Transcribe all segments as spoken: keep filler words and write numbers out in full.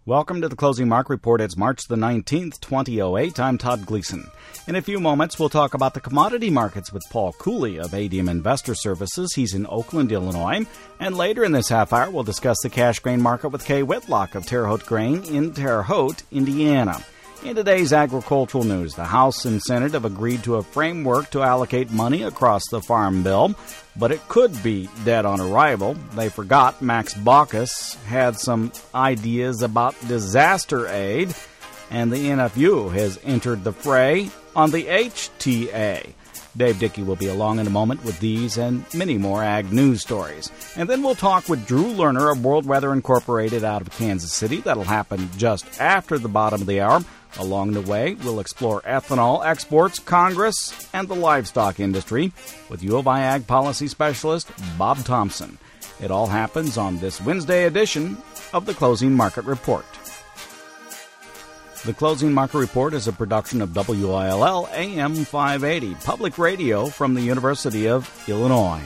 Welcome to the Closing Market Report. It's March the nineteenth, twenty oh eight. I'm Todd Gleason. In a few moments, we'll talk about the commodity markets with Paul Cooley of A D M Investor Services. He's in Oakland, Illinois. And later in this half hour, we'll discuss the cash grain market with Kay Whitlock of Terre Haute Grain in Terre Haute, Indiana. In today's agricultural news, the House and Senate have agreed to a framework to allocate money across the Farm Bill, but it could be dead on arrival. They forgot Max Baucus had some ideas about disaster aid, and the N F U has entered the fray on the H T A. Dave Dickey will be along in a moment with these and many more ag news stories. And then we'll talk with Drew Lerner of World Weather Incorporated out of Kansas City. That'll happen just after the bottom of the hour. Along the way, we'll explore ethanol exports, Congress, and the livestock industry with U of I Ag Policy Specialist Bob Thompson. It all happens on this Wednesday edition of the Closing Market Report. The Closing Market Report is a production of W I L L A M five eighty, public radio from the University of Illinois.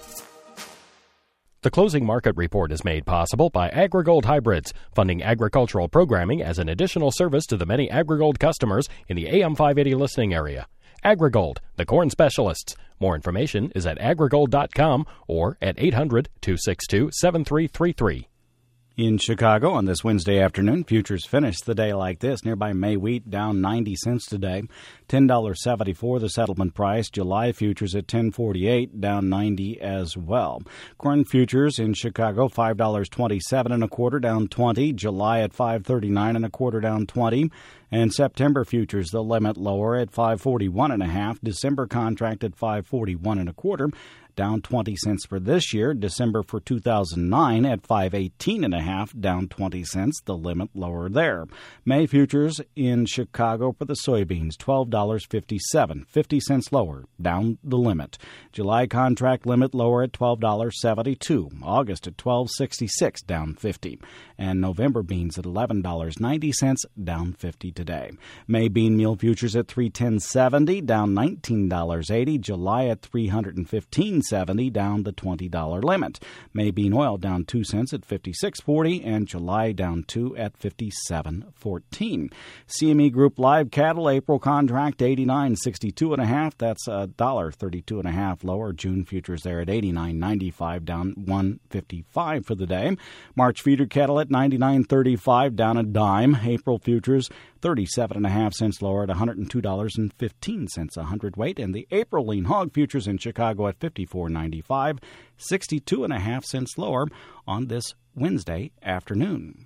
The Closing Market Report is made possible by AgriGold Hybrids, funding agricultural programming as an additional service to the many AgriGold customers in the A M five eighty listening area. AgriGold, the corn specialists. More information is at agrigold dot com or at eight hundred, two six two, seven three three three. In Chicago on this Wednesday afternoon, futures finished the day like this. Nearby May wheat down ninety cents today, ten dollars and seventy-four cents the settlement price. July futures at ten forty-eight, down ninety as well. Corn futures in Chicago, five dollars and twenty-seven cents and a quarter, down twenty. July at five thirty-nine and a quarter, down twenty. And September futures, the limit lower at five forty-one and a half. December contract at five forty-one and a quarter, down twenty cents for this year. December for two thousand nine at five eighteen and a half, down twenty cents, the limit lower there. May futures in Chicago for the soybeans, twelve dollars and fifty-seven cents, fifty cents lower, down the limit. July contract limit lower at twelve dollars and seventy-two cents. August at twelve dollars and sixty-six cents, down fifty. And November beans at eleven dollars and ninety cents, down fifty today. May bean meal futures at three ten seventy, down nineteen dollars and eighty cents. July at three hundred fifteen seventy, down the twenty dollars limit. May bean oil down two cents at fifty-six forty, and July down two at fifty-seven fourteen. C M E Group live cattle April contract eighty-nine sixty-two and a half. That's a dollar thirty-two and a half lower. June futures there at eighty-nine ninety-five, down one fifty-five for the day. March feeder cattle at ninety-nine thirty-five, down a dime. April futures thirty-seven and a half cents lower at one hundred two dollars and fifteen cents a hundredweight, and the April lean hog futures in Chicago at fifty-four ninety-five, sixty-two and a half cents lower on this Wednesday afternoon.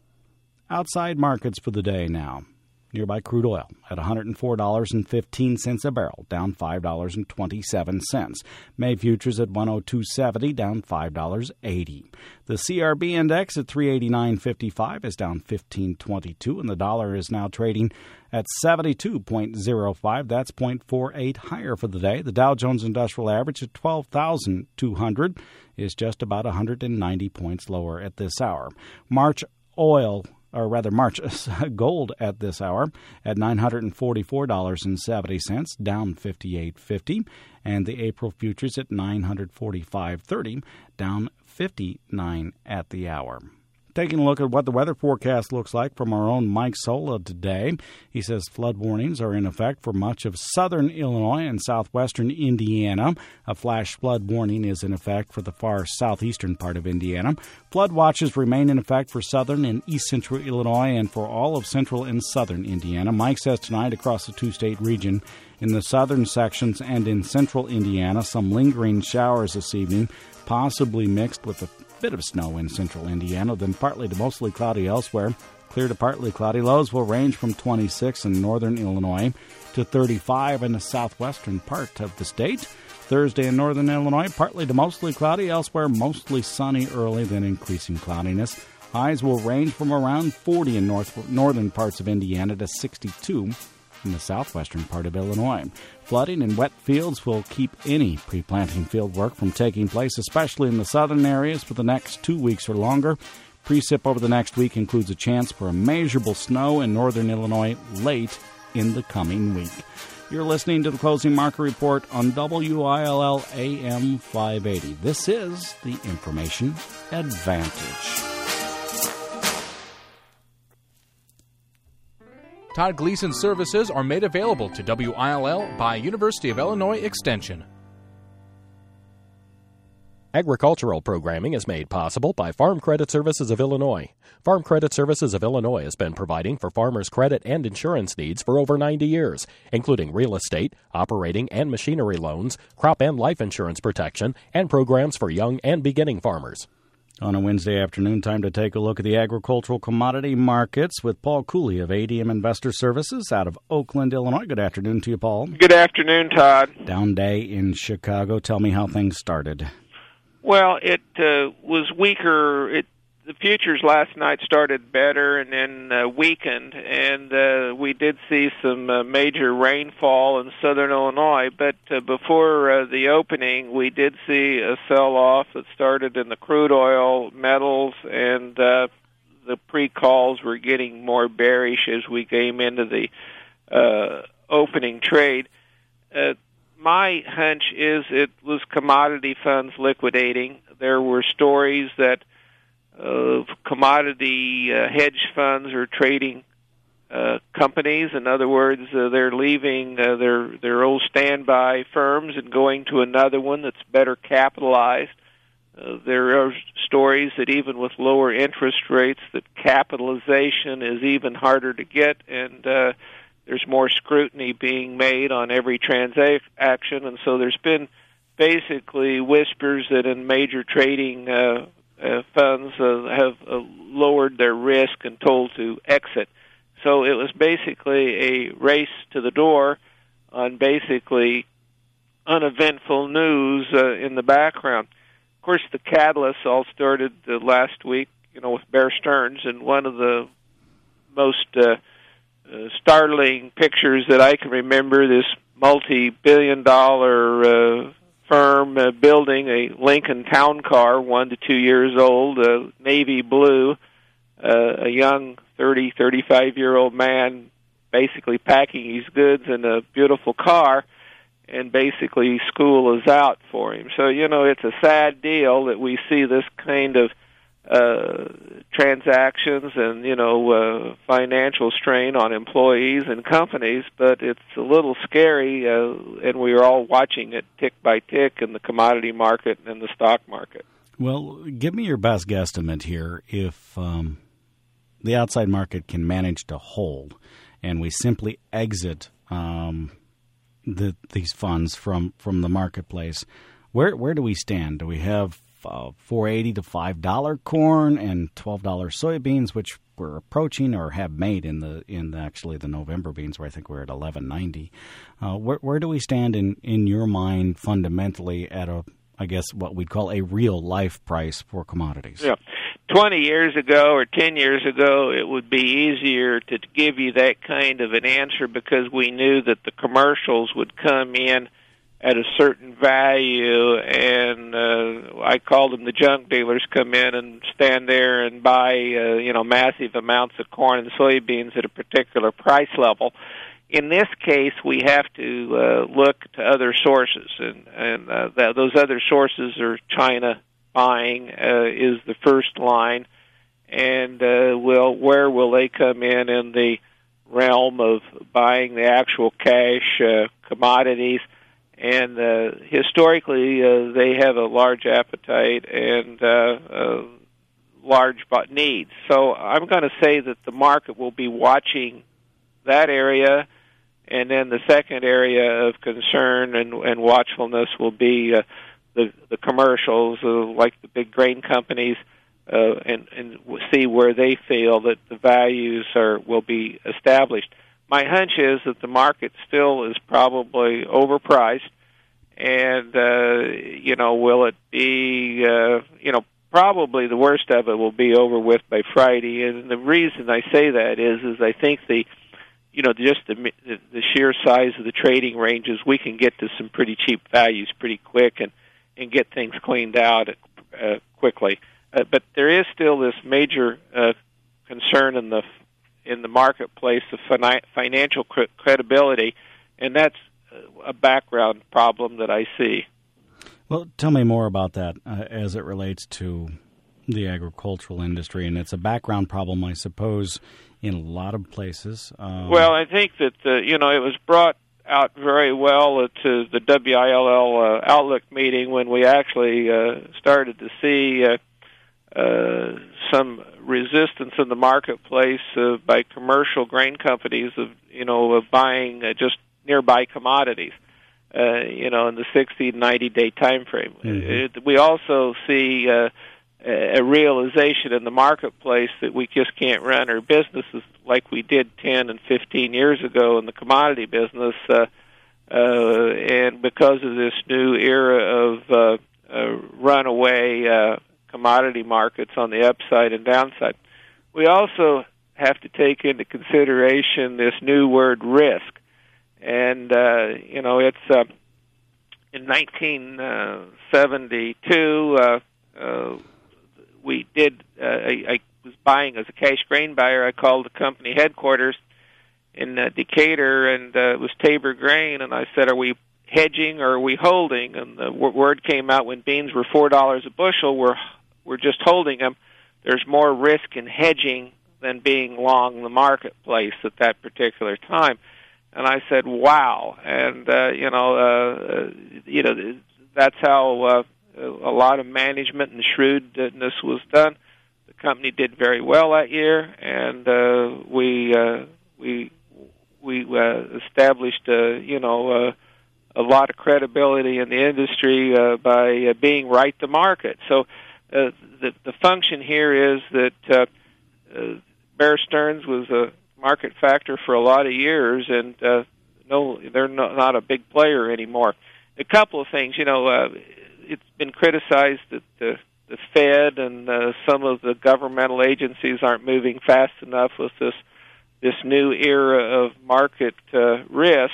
Outside markets for the day now. Nearby crude oil at one hundred four dollars and fifteen cents a barrel, down five dollars and twenty-seven cents. May futures at one oh two seventy, down five dollars and eighty cents. The C R B index at three eighty-nine fifty-five is down fifteen twenty-two, and the dollar is now trading at seventy-two point oh five. That's zero point four eight higher for the day. The Dow Jones Industrial Average at twelve thousand two hundred is just about one hundred ninety points lower at this hour. March oil or rather March gold at this hour at nine hundred forty-four dollars and seventy cents, down fifty-eight fifty, and the April futures at nine hundred forty-five thirty, down fifty-nine at the hour. Taking a look at what the weather forecast looks like from our own Mike Sola today. He says flood warnings are in effect for much of southern Illinois and southwestern Indiana. A flash flood warning is in effect for the far southeastern part of Indiana. Flood watches remain in effect for southern and east central Illinois and for all of central and southern Indiana. Mike says tonight across the two-state region, in the southern sections and in central Indiana, some lingering showers this evening, possibly mixed with a bit of snow in central Indiana, then partly to mostly cloudy elsewhere. Clear to partly cloudy lows will range from twenty-six in northern Illinois to thirty-five in the southwestern part of the state. Thursday in northern Illinois, partly to mostly cloudy elsewhere, mostly sunny early, then increasing cloudiness. Highs will range from around forty in north, northern parts of Indiana to sixty-two in the southwestern part of Illinois. Flooding and wet fields will keep any pre-planting field work from taking place, especially in the southern areas, for the next two weeks or longer. Precip over the next week includes a chance for a measurable snow in northern Illinois late in the coming week. You're listening to the Closing Market Report on W I L L A M five eighty. This is the Information Advantage. Todd Gleason services are made available to W I L L by University of Illinois Extension. Agricultural programming is made possible by Farm Credit Services of Illinois. Farm Credit Services of Illinois has been providing for farmers' credit and insurance needs for over ninety years, including real estate, operating and machinery loans, crop and life insurance protection, and programs for young and beginning farmers. On a Wednesday afternoon, time to take a look at the agricultural commodity markets with Paul Cooley of A D M Investor Services out of Oakland, Illinois. Good afternoon to you, Paul. Good afternoon, Todd. Down day in Chicago. Tell me how things started. Well, it uh, was weaker. It, the futures last night started better and then uh, weakened, and uh, we did see some uh, major rainfall in southern Illinois. But uh, before uh, the opening, we did see a sell-off that started in the crude oil, metals, and uh, the pre-calls were getting more bearish as we came into the uh, opening trade. Uh, My hunch is it was commodity funds liquidating. There were stories that uh, commodity uh, hedge funds are trading uh, companies. In other words, uh, they're leaving uh, their their old standby firms and going to another one that's better capitalized. Uh, there are stories that even with lower interest rates, that capitalization is even harder to get, and uh, there's more scrutiny being made on every transaction, and so there's been basically whispers that in major trading uh, uh, funds uh, have uh, lowered their risk and told to exit. So it was basically a race to the door on basically uneventful news uh, in the background. Of course, the catalysts all started uh, last week, you know, with Bear Stearns, and one of the most uh, Uh, startling pictures that I can remember, this multi-billion dollar uh, firm uh, building a Lincoln Town Car, one to two years old, uh, navy blue, uh, a young thirty, thirty-five-year-old man basically packing his goods in a beautiful car, and basically school is out for him. So, you know, it's a sad deal that we see this kind of uh transactions and, you know, uh, financial strain on employees and companies, but it's a little scary, uh, and we are all watching it tick by tick in the commodity market and the stock market. Well, give me your best guesstimate here. If um, the outside market can manage to hold and we simply exit um, the, these funds from, from the marketplace, where where do we stand? Do we have Uh, four eighty to five dollars corn and twelve dollars soybeans, which we're approaching or have made in the in the, actually the November beans, where I think we're at eleven ninety. Uh, where where do we stand in, in your mind fundamentally at a, I guess, what we'd call a real life price for commodities? Yeah. twenty years ago or ten years ago, it would be easier to give you that kind of an answer because we knew that the commercials would come in at a certain value, and uh, I called them the junk dealers, come in and stand there and buy, uh, you know, massive amounts of corn and soybeans at a particular price level. In this case, we have to uh, look to other sources, and, and uh, th- those other sources are China buying uh, is the first line, and uh, will where will they come in in the realm of buying the actual cash uh, commodities? And uh, historically, uh, they have a large appetite and uh, uh, large needs. So I'm going to say that the market will be watching that area, and then the second area of concern and, and watchfulness will be uh, the, the commercials, uh, like the big grain companies, uh, and, and see where they feel that the values are will be established. My hunch is that the market still is probably overpriced, and, uh, you know, will it be, uh, you know, probably the worst of it will be over with by Friday. And the reason I say that is, is I think the, you know, just the, the sheer size of the trading ranges, we can get to some pretty cheap values pretty quick and, and get things cleaned out uh, quickly. Uh, but there is still this major uh, concern in the in the marketplace of fina- financial cre- credibility, and that's a background problem that I see. Well, tell me more about that uh, as it relates to the agricultural industry, and it's a background problem, I suppose, in a lot of places. Um, well, I think that, uh, you know, it was brought out very well to the W I L L uh, Outlook meeting when we actually uh, started to see uh, uh, some resistance in the marketplace uh, by commercial grain companies of, you know, of buying uh, just nearby commodities, uh, you know, in the sixty to ninety day time frame. Mm-hmm. It, we also see uh, a realization in the marketplace that we just can't run our businesses like we did ten and fifteen years ago in the commodity business, uh, uh, and because of this new era of uh, uh, runaway uh, commodity markets on the upside and downside. We also have to take into consideration this new word risk. And, uh, you know, it's uh, in nineteen seventy-two, uh, uh, we did, uh, I, I was buying as a cash grain buyer. I called the company headquarters in uh, Decatur, and uh, it was Tabor Grain, and I said, are we hedging or are we holding? And the w- word came out when beans were four dollars a bushel, we're, we're just holding them. There's more risk in hedging than being long the marketplace at that particular time. And I said, wow. And, uh, you know, uh, you know, that's how uh, a lot of management and shrewdness was done. The company did very well that year, and uh, we uh, we we uh, established, uh, you know, uh, a lot of credibility in the industry uh, by uh, being right to market. So uh, the the function here is that uh, uh, Bear Stearns was a market factor for a lot of years, and uh, no, they're not, not a big player anymore. A couple of things, you know, uh, it's been criticized that the, the Fed and uh, some of the governmental agencies aren't moving fast enough with this this new era of market uh, risk,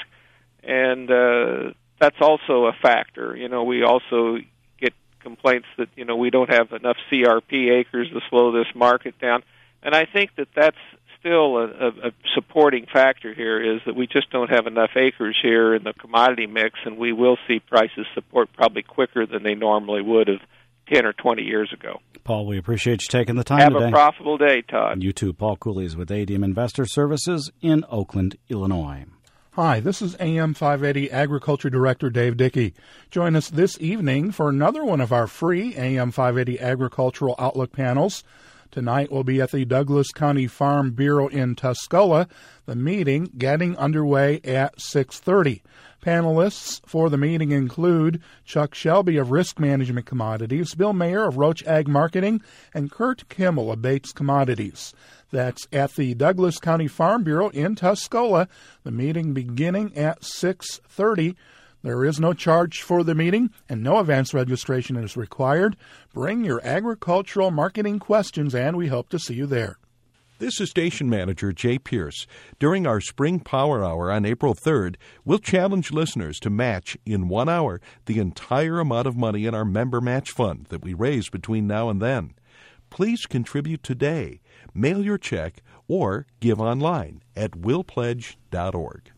and uh, that's also a factor. You know, we also get complaints that, you know, we don't have enough C R P acres to slow this market down, and I think that that's still a, a, a supporting factor here, is that we just don't have enough acres here in the commodity mix, and we will see prices support probably quicker than they normally would have ten or twenty years ago. Paul, we appreciate you taking the time have today. Have a profitable day, Todd. And you too. Paul Cooley is with A D M Investor Services in Oakland, Illinois. Hi, this is A M five eighty Agriculture Director Dave Dickey. Join us this evening for another one of our free A M five eighty Agricultural Outlook panels. Tonight we'll be at the Douglas County Farm Bureau in Tuscola, the meeting getting underway at six thirty. Panelists for the meeting include Chuck Shelby of Risk Management Commodities, Bill Mayer of Roach Ag Marketing, and Kurt Kimmel of Bates Commodities. That's at the Douglas County Farm Bureau in Tuscola, the meeting beginning at six thirty. There is no charge for the meeting, and no advance registration is required. Bring your agricultural marketing questions, and we hope to see you there. This is Station Manager Jay Pierce. During our Spring Power Hour on April third, we'll challenge listeners to match in one hour the entire amount of money in our Member Match Fund that we raise between now and then. Please contribute today, mail your check, or give online at will pledge dot org.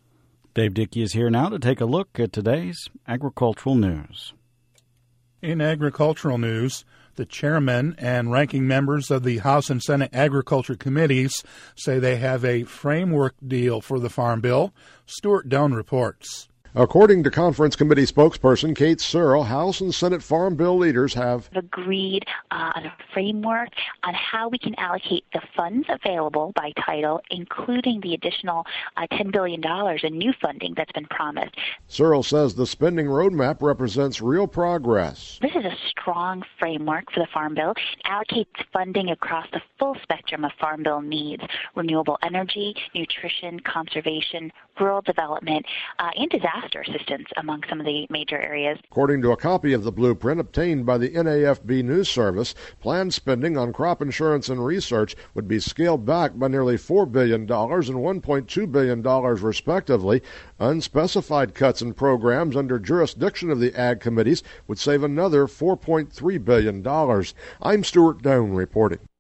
Dave Dickey is here now to take a look at today's agricultural news. In agricultural news, the chairman and ranking members of the House and Senate Agriculture Committees say they have a framework deal for the Farm Bill. Stuart Doan reports. According to Conference Committee spokesperson Kate Searle, House and Senate Farm Bill leaders have agreed uh, on a framework on how we can allocate the funds available by title, including the additional uh, ten billion dollars in new funding that's been promised. Searle says the spending roadmap represents real progress. This is a strong framework for the Farm Bill. It allocates funding across the full spectrum of Farm Bill needs: renewable energy, nutrition, conservation, rural development, uh, and disaster assistance among some of the major areas. According to a copy of the blueprint obtained by the N A F B News Service, planned spending on crop insurance and research would be scaled back by nearly four billion dollars and one point two billion dollars respectively. Unspecified cuts in programs under jurisdiction of the Ag Committees would save another four point three billion dollars. I'm Stuart Doan reporting.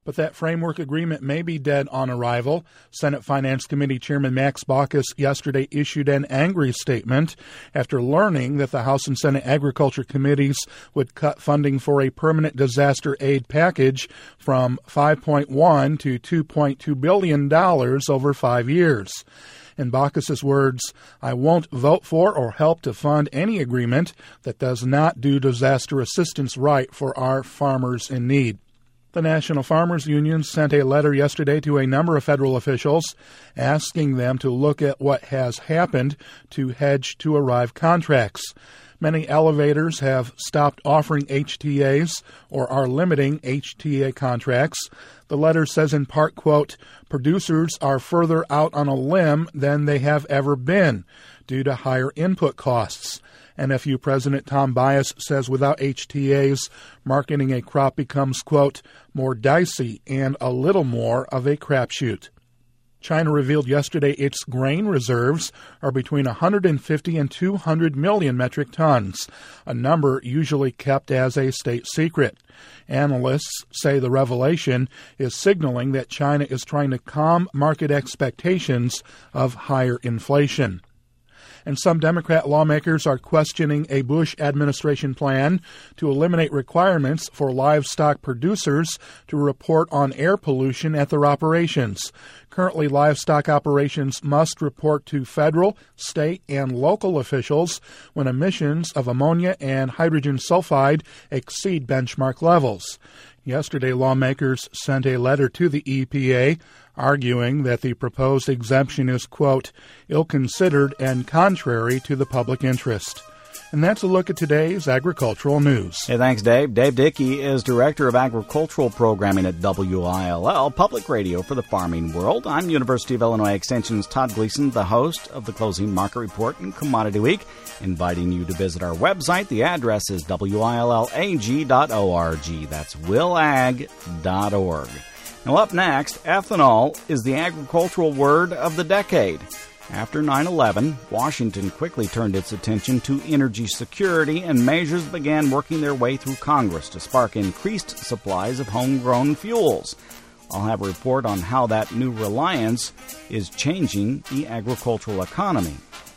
But that framework agreement may be dead on arrival. Senate Finance Committee Chairman Max Baucus yesterday issued an angry statement after learning that the House and Senate Agriculture Committees would cut funding for a permanent disaster aid package from five point one to two point two billion dollars over five years. In Baucus's words, "I won't vote for or help to fund any agreement that does not do disaster assistance right for our farmers in need." The National Farmers Union sent a letter yesterday to a number of federal officials asking them to look at what has happened to hedge-to-arrive contracts. Many elevators have stopped offering H T As or are limiting H T A contracts. The letter says in part, quote, "Producers are further out on a limb than they have ever been due to higher input costs." N F U President Tom Bias says without H T As, marketing a crop becomes, quote, "more dicey and a little more of a crapshoot." China revealed yesterday its grain reserves are between one hundred fifty and two hundred million metric tons, a number usually kept as a state secret. Analysts say the revelation is signaling that China is trying to calm market expectations of higher inflation. And some Democrat lawmakers are questioning a Bush administration plan to eliminate requirements for livestock producers to report on air pollution at their operations. Currently, livestock operations must report to federal, state, and local officials when emissions of ammonia and hydrogen sulfide exceed benchmark levels. Yesterday, lawmakers sent a letter to the E P A arguing that the proposed exemption is, quote, ill-considered and contrary to the public interest. And that's a look at today's agricultural news. Hey, thanks, Dave. Dave Dickey is Director of Agricultural Programming at W I L L, Public Radio for the Farming World. I'm University of Illinois Extension's Todd Gleason, the host of the Closing Market Report and Commodity Week, inviting you to visit our website. The address is W I L L A G dot org. That's will ag dot org. Now, up next, ethanol is the agricultural word of the decade. After nine eleven, Washington quickly turned its attention to energy security, and measures began working their way through Congress to spark increased supplies of homegrown fuels. I'll have a report on how that new reliance is changing the agricultural economy.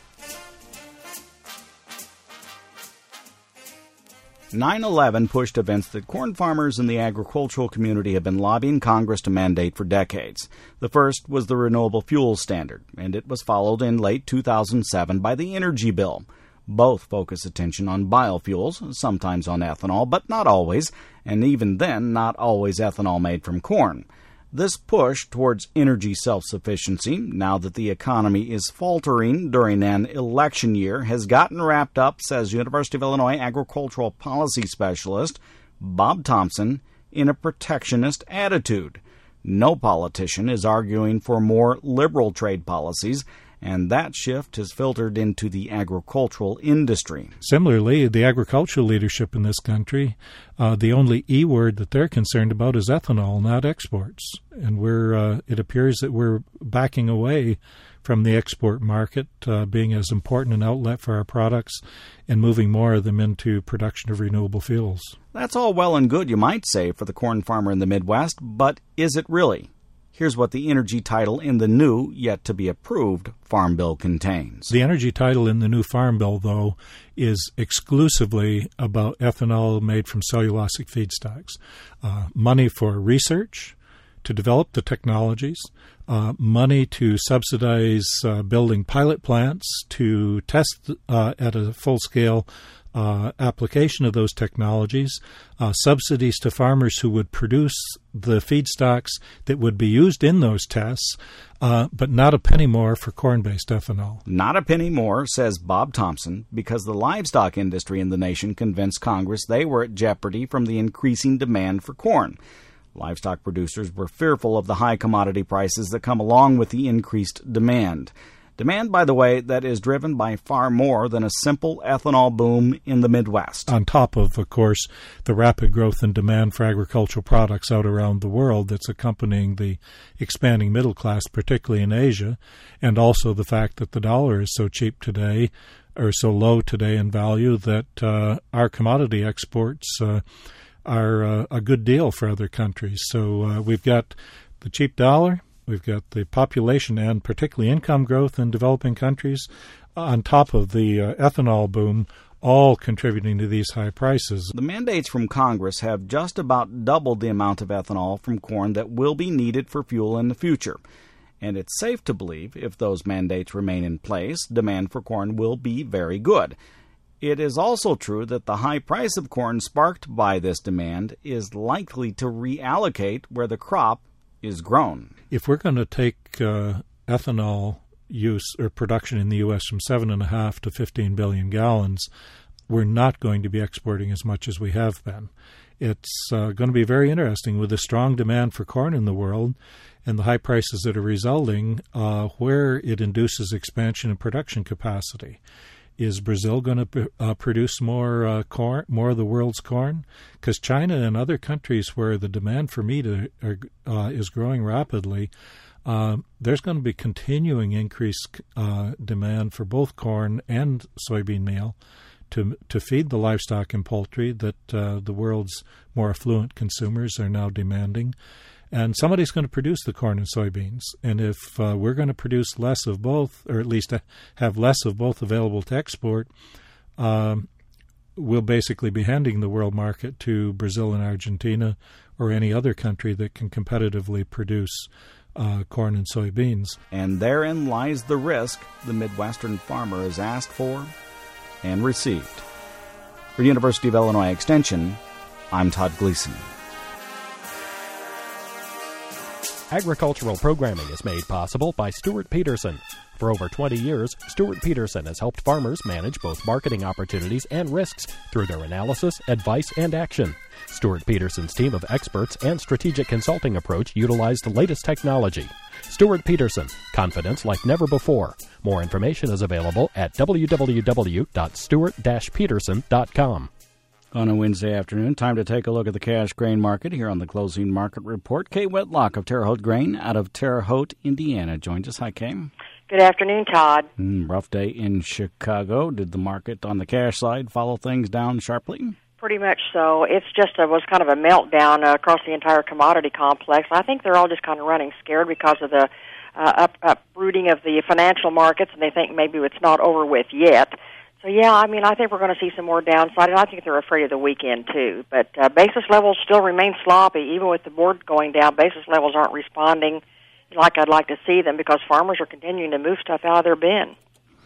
nine eleven pushed events that corn farmers and the agricultural community have been lobbying Congress to mandate for decades. The first was the Renewable Fuels Standard, and it was followed in late two thousand seven by the Energy Bill. Both focus attention on biofuels, sometimes on ethanol, but not always, and even then, not always ethanol made from corn. This push towards energy self-sufficiency, now that the economy is faltering during an election year, has gotten wrapped up, says University of Illinois agricultural policy specialist Bob Thompson, in a protectionist attitude. No politician is arguing for more liberal trade policies, and that shift has filtered into the agricultural industry. Similarly, the agricultural leadership in this country, uh, the only E word that they're concerned about is ethanol, not exports. And we're uh, it appears that we're backing away from the export market uh, being as important an outlet for our products and moving more of them into production of renewable fuels. That's all well and good, you might say, for the corn farmer in the Midwest, but is it really? Here's what the energy title in the new, yet-to-be-approved, Farm Bill contains. The energy title in the new Farm Bill, though, is exclusively about ethanol made from cellulosic feedstocks. Uh, money for research to develop the technologies, uh, money to subsidize uh, building pilot plants to test uh, at a full-scale Uh, application of those technologies, uh, subsidies to farmers who would produce the feedstocks that would be used in those tests, uh, but not a penny more for corn-based ethanol. Not a penny more, says Bob Thompson, because the livestock industry in the nation convinced Congress they were at jeopardy from the increasing demand for corn. Livestock producers were fearful of the high commodity prices that come along with the increased demand. Demand, by the way, that is driven by far more than a simple ethanol boom in the Midwest. On top of, of course, the rapid growth in demand for agricultural products out around the world that's accompanying the expanding middle class, particularly in Asia, and also the fact that the dollar is so cheap today, or so low today in value, that uh, our commodity exports uh, are uh, a good deal for other countries. So uh, we've got the cheap dollar, we've got the population and particularly income growth in developing countries on top of the uh, ethanol boom, all contributing to these high prices. The mandates from Congress have just about doubled the amount of ethanol from corn that will be needed for fuel in the future. And it's safe to believe if those mandates remain in place, demand for corn will be very good. It is also true that the high price of corn sparked by this demand is likely to reallocate where the crop is grown. If we're going to take uh, ethanol use or production in the U S from seven and a half to fifteen billion gallons, we're not going to be exporting as much as we have been. It's uh, going to be very interesting with the strong demand for corn in the world and the high prices that are resulting, uh, where it induces expansion in production capacity. Is Brazil going to uh, produce more uh, corn, more of the world's corn? Because China and other countries where the demand for meat are, are, uh, is growing rapidly, uh, there's going to be continuing increased uh, demand for both corn and soybean meal to to feed the livestock and poultry that uh, the world's more affluent consumers are now demanding. And somebody's going to produce the corn and soybeans. And if uh, we're going to produce less of both, or at least have less of both available to export, um, we'll basically be handing the world market to Brazil and Argentina or any other country that can competitively produce uh, corn and soybeans. And therein lies the risk the Midwestern farmer has asked for and received. For University of Illinois Extension, I'm Todd Gleason. Agricultural programming is made possible by Stuart Peterson. For over twenty years, Stuart Peterson has helped farmers manage both marketing opportunities and risks through their analysis, advice, and action. Stuart Peterson's team of experts and strategic consulting approach utilize the latest technology. Stuart Peterson, confidence like never before. More information is available at w w w dot stuart dash peterson dot com. On a Wednesday afternoon, time to take a look at the cash grain market here on the Closing Market Report. Kay Whitlock of Terre Haute Grain out of Terre Haute, Indiana, joins us. Hi, Kay. Good afternoon, Todd. Mm, rough day in Chicago. Did the market on the cash side follow things down sharply? Pretty much so. It's just a, was kind of a meltdown uh, across the entire commodity complex. I think they're all just kind of running scared because of the uh, up, uprooting of the financial markets, and they think maybe it's not over with yet. So, yeah, I mean, I think we're going to see some more downside, and I think they're afraid of the weekend, too. But uh, basis levels still remain sloppy. Even with the board going down, basis levels aren't responding like I'd like to see them because farmers are continuing to move stuff out of their bin.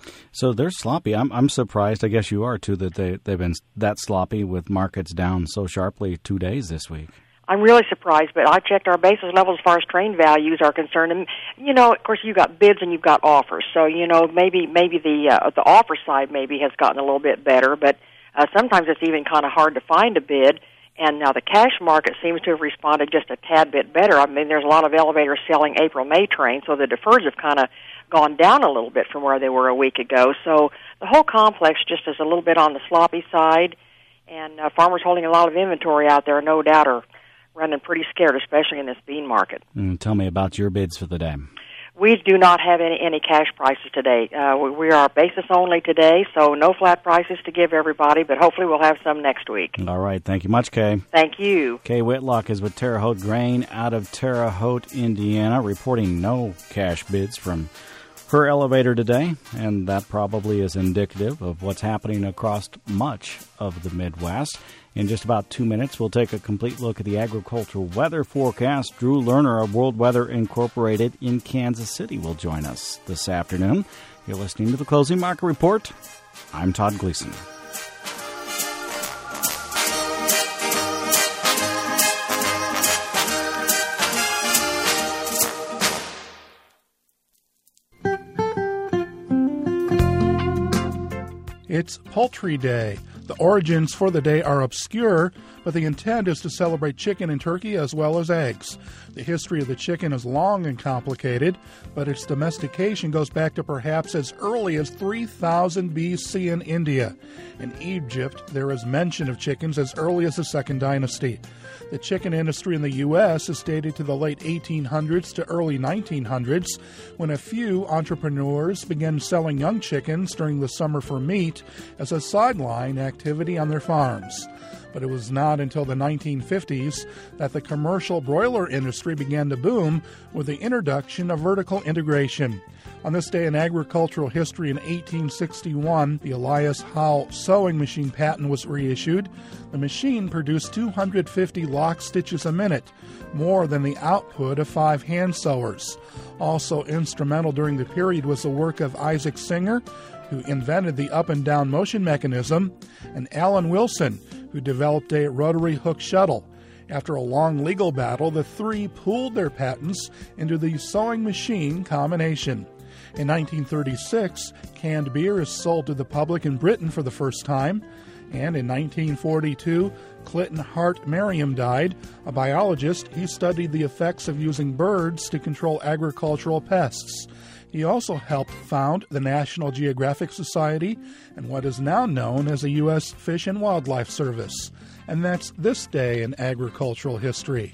So they're sloppy. I'm I'm surprised, I guess you are, too, that they, they've been that sloppy with markets down so sharply two days this week. I'm really surprised, but I checked our basis levels as far as train values are concerned. And, you know, of course, you've got bids and you've got offers. So, you know, maybe maybe the uh, the offer side maybe has gotten a little bit better, but uh, sometimes it's even kind of hard to find a bid. And now the cash market seems to have responded just a tad bit better. I mean, there's a lot of elevators selling April-May trains, so the defers have kind of gone down a little bit from where they were a week ago. So the whole complex just is a little bit on the sloppy side, and uh, farmers holding a lot of inventory out there, no doubt, are running pretty scared, especially in this bean market. Mm, tell me about your bids for the day. We do not have any, any cash prices today. Uh, we, we are basis only today, so no flat prices to give everybody, but hopefully we'll have some next week. All right. Thank you much, Kay. Thank you. Kay Whitlock is with Terre Haute Grain out of Terre Haute, Indiana, reporting no cash bids from her elevator today, and that probably is indicative of what's happening across much of the Midwest. In just about two minutes, we'll take a complete look at the agricultural weather forecast. Drew Lerner of World Weather Incorporated in Kansas City will join us this afternoon. You're listening to the Closing Market Report. I'm Todd Gleason. It's Poultry Day. The origins for the day are obscure, but the intent is to celebrate chicken and turkey as well as eggs. The history of the chicken is long and complicated, but its domestication goes back to perhaps as early as three thousand B C in India. In Egypt, there is mention of chickens as early as the Second Dynasty. The chicken industry in the U S is dated to the late eighteen hundreds to early nineteen hundreds, when a few entrepreneurs began selling young chickens during the summer for meat as a sideline activity activity on their farms. But it was not until the nineteen fifties that the commercial broiler industry began to boom with the introduction of vertical integration. On this day in agricultural history in eighteen sixty-one, the Elias Howe sewing machine patent was reissued. The machine produced two hundred fifty lock stitches a minute, more than the output of five hand sewers. Also instrumental during the period was the work of Isaac Singer, who invented the up and down motion mechanism, and Alan Wilson, who developed a rotary hook shuttle. After a long legal battle, the three pooled their patents into the sewing machine combination. In nineteen thirty-six, canned beer is sold to the public in Britain for the first time. And in nineteen forty-two, Clinton Hart Merriam died. A biologist, he studied the effects of using birds to control agricultural pests. He also helped found the National Geographic Society and what is now known as the U S Fish and Wildlife Service. And that's this day in agricultural history.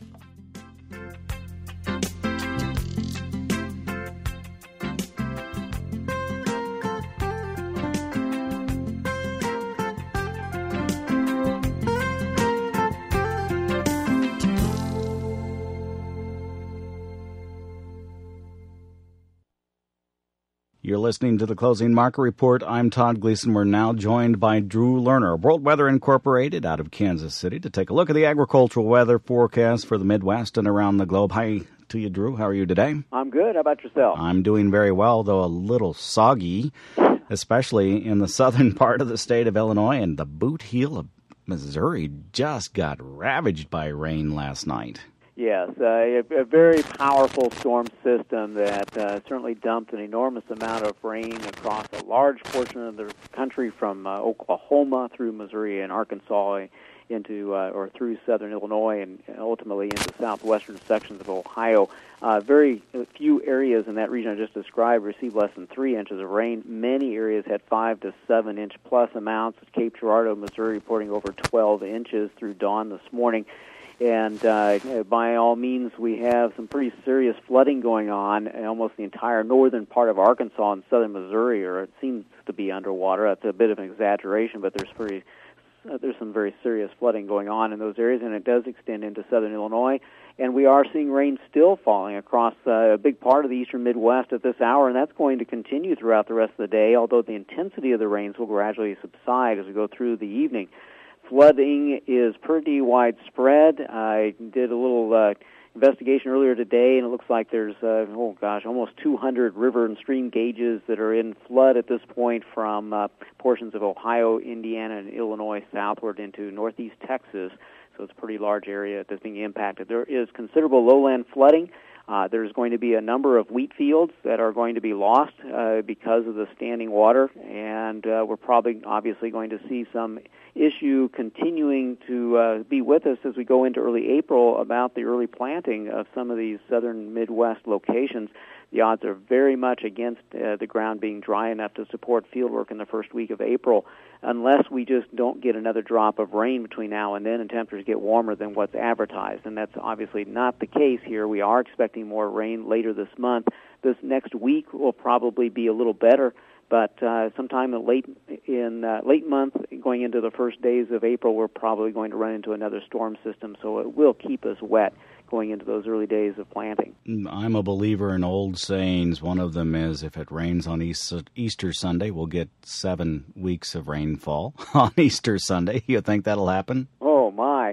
You're listening to the Closing Market Report. I'm Todd Gleason. We're now joined by Drew Lerner, World Weather Incorporated out of Kansas City, to take a look at the agricultural weather forecast for the Midwest and around the globe. Hi to you, Drew. How are you today? I'm good. How about yourself? I'm doing very well, though a little soggy, especially in the southern part of the state of Illinois, and the boot heel of Missouri just got ravaged by rain last night. Yes, uh, a, a very powerful storm system that uh, certainly dumped an enormous amount of rain across a large portion of the country from uh, Oklahoma through Missouri and Arkansas into uh, or through southern Illinois and ultimately into southwestern sections of Ohio. Uh, very few areas in that region I just described received less than three inches of rain. Many areas had five to seven inch plus amounts. Cape Girardeau, Missouri, reporting over twelve inches through dawn this morning. And uh, by all means, we have some pretty serious flooding going on. Almost the entire northern part of Arkansas and southern Missouri, or it seems to be underwater. That's a bit of an exaggeration, but there's pretty uh, there's some very serious flooding going on in those areas, and it does extend into southern Illinois. And we are seeing rain still falling across uh, a big part of the eastern Midwest at this hour, and that's going to continue throughout the rest of the day, although the intensity of the rains will gradually subside as we go through the evening. Flooding is pretty widespread. I did a little uh, investigation earlier today, and it looks like there's, uh, oh gosh, almost two hundred river and stream gauges that are in flood at this point from uh, portions of Ohio, Indiana, and Illinois southward into northeast Texas. So it's a pretty large area that's being impacted. There is considerable lowland flooding. Uh, there's going to be a number of wheat fields that are going to be lost uh, because of the standing water, and uh, we're probably obviously going to see some issue continuing to uh, be with us as we go into early April about the early planting of some of these southern Midwest locations. The odds are very much against uh, the ground being dry enough to support field work in the first week of April, unless we just don't get another drop of rain between now and then and temperatures get warmer than what's advertised. And that's obviously not the case here. We are expecting more rain later this month. This next week will probably be a little better, but uh, sometime in late in uh, late month, going into the first days of April, we're probably going to run into another storm system, so it will keep us wet going into those early days of planting. I'm a believer in old sayings. One of them is, if it rains on Easter Sunday, we'll get seven weeks of rainfall on Easter Sunday. You think that'll happen? Oh, my.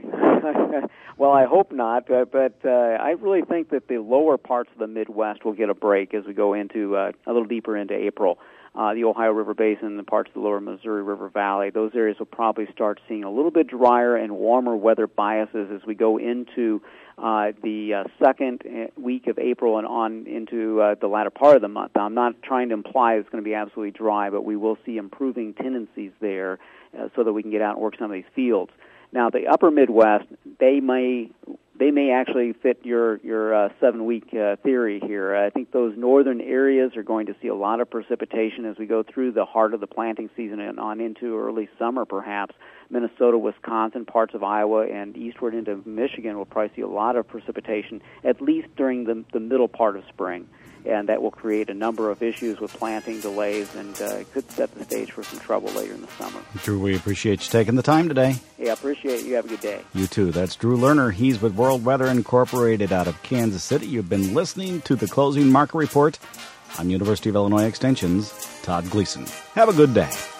Well, I hope not, uh, but uh, I really think that the lower parts of the Midwest will get a break as we go into uh, a little deeper into April. Uh, the Ohio River Basin and parts of the lower Missouri River Valley, those areas will probably start seeing a little bit drier and warmer weather biases as we go into uh, the uh, second week of April and on into uh, the latter part of the month. Now, I'm not trying to imply it's going to be absolutely dry, but we will see improving tendencies there uh, so that we can get out and work some of these fields. Now, the upper Midwest, they may they may actually fit your your uh, seven-week uh, theory here. I think those northern areas are going to see a lot of precipitation as we go through the heart of the planting season and on into early summer, perhaps. Minnesota, Wisconsin, parts of Iowa, and eastward into Michigan will probably see a lot of precipitation, at least during the, the middle part of spring. and that will create a number of issues with planting delays, and uh, it could set the stage for some trouble later in the summer. Drew, we appreciate you taking the time today. Hey, I appreciate it. You have a good day. You too. That's Drew Lerner. He's with World Weather Incorporated out of Kansas City. You've been listening to the Closing Market Report. I'm University of Illinois Extension's Todd Gleason. Have a good day.